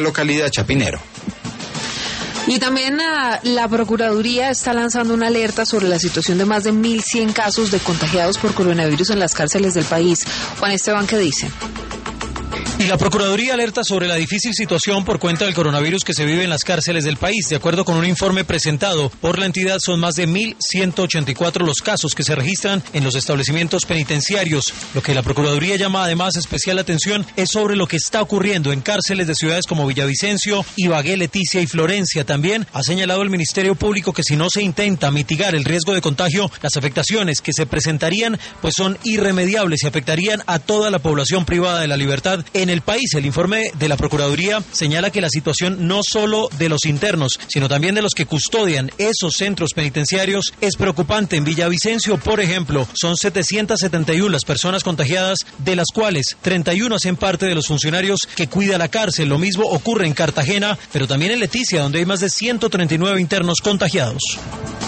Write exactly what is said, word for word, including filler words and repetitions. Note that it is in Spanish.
localidad Chapinero. Y también uh, la Procuraduría está lanzando una alerta sobre la situación de más de mil cien casos de contagiados por coronavirus en las cárceles del país. Juan Esteban, ¿qué dice? Y la Procuraduría alerta sobre la difícil situación por cuenta del coronavirus que se vive en las cárceles del país. De acuerdo con un informe presentado por la entidad, son más de mil ciento ochenta y cuatro los casos que se registran en los establecimientos penitenciarios. Lo que la Procuraduría llama además especial atención es sobre lo que está ocurriendo en cárceles de ciudades como Villavicencio, Ibagué, Leticia y Florencia. También ha señalado el Ministerio Público que si no se intenta mitigar el riesgo de contagio, las afectaciones que se presentarían pues son irremediables y afectarían a toda la población privada de la libertad en el país. El informe de la Procuraduría señala que la situación no solo de los internos, sino también de los que custodian esos centros penitenciarios es preocupante. En Villavicencio, por ejemplo, son setecientas setenta y una las personas contagiadas, de las cuales treinta y uno hacen parte de los funcionarios que cuida la cárcel. Lo mismo ocurre en Cartagena, pero también en Leticia, donde hay más de ciento treinta y nueve internos contagiados.